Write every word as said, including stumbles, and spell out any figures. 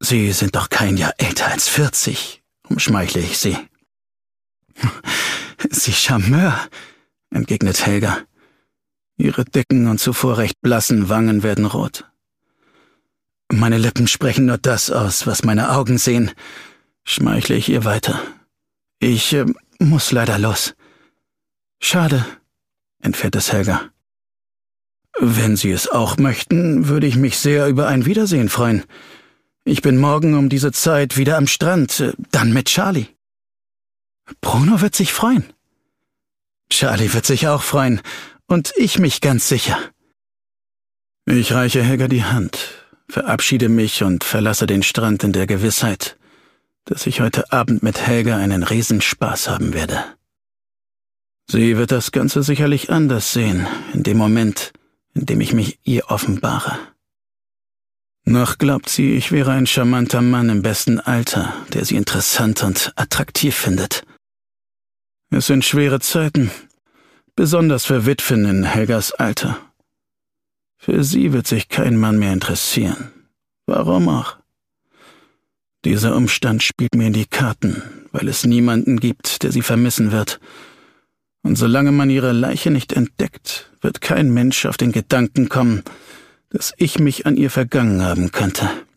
Sie sind doch kein Jahr älter als vierzig, umschmeichle ich sie. Sie Charmeur, entgegnet Helga. Ihre dicken und zuvor recht blassen Wangen werden rot. Meine Lippen sprechen nur das aus, was meine Augen sehen, schmeichle ich ihr weiter. Ich äh, muss leider los. Schade, entfährt es Helga. Wenn Sie es auch möchten, würde ich mich sehr über ein Wiedersehen freuen. Ich bin morgen um diese Zeit wieder am Strand, äh, dann mit Charlie. Bruno wird sich freuen. Charlie wird sich auch freuen, und ich mich ganz sicher. Ich reiche Helga die Hand, verabschiede mich und verlasse den Strand in der Gewissheit, dass ich heute Abend mit Helga einen Riesenspaß haben werde. Sie wird das Ganze sicherlich anders sehen, in dem Moment, in dem ich mich ihr offenbare. Noch glaubt sie, ich wäre ein charmanter Mann im besten Alter, der sie interessant und attraktiv findet. Es sind schwere Zeiten, besonders für Witwen in Helgas Alter. Für sie wird sich kein Mann mehr interessieren. Warum auch? Dieser Umstand spielt mir in die Karten, weil es niemanden gibt, der sie vermissen wird. Und solange man ihre Leiche nicht entdeckt, wird kein Mensch auf den Gedanken kommen, dass ich mich an ihr vergangen haben könnte.